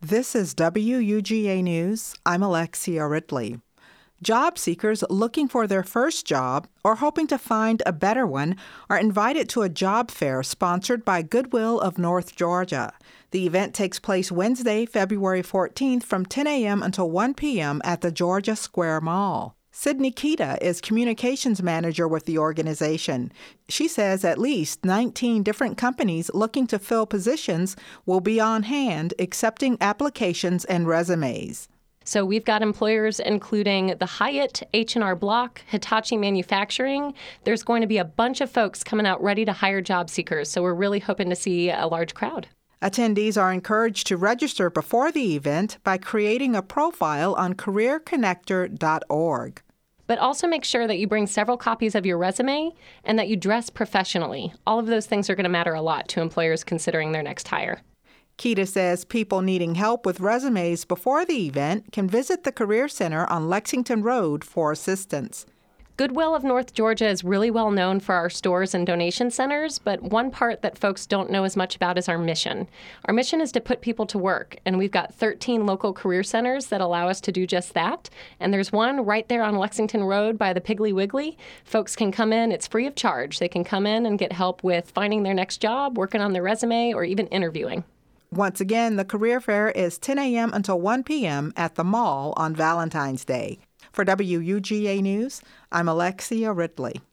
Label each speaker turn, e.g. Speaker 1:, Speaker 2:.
Speaker 1: This is WUGA News. I'm Alexia Ridley. Job seekers looking for their first job or hoping to find a better one are invited to a job fair sponsored by Goodwill of North Georgia. The event takes place Wednesday, February 14th from 10 a.m. until 1 p.m. at the Georgia Square Mall. Sydney Kita is communications manager with the organization. She says at least 19 different companies looking to fill positions will be on hand accepting applications and resumes.
Speaker 2: So we've got employers including the Hyatt, H&R Block, Hitachi Manufacturing. There's going to be a bunch of folks coming out ready to hire job seekers, so we're really hoping to see a large crowd.
Speaker 1: Attendees are encouraged to register before the event by creating a profile on careerconnector.org.
Speaker 2: But also make sure that you bring several copies of your resume and that you dress professionally. All of those things are going to matter a lot to employers considering their next hire.
Speaker 1: Kita says people needing help with resumes before the event can visit the Career Center on Lexington Road for assistance.
Speaker 2: Goodwill of North Georgia is really well known for our stores and donation centers, but one part that folks don't know as much about is our mission. Our mission is to put people to work, and we've got 13 local career centers that allow us to do just that. And there's one right there on Lexington Road by the Piggly Wiggly. Folks can come in. It's free of charge. They can come in and get help with finding their next job, working on their resume, or even interviewing.
Speaker 1: Once again, the career fair is 10 a.m. until 1 p.m. at the mall on Valentine's Day. For WUGA News, I'm Alexia Ridley.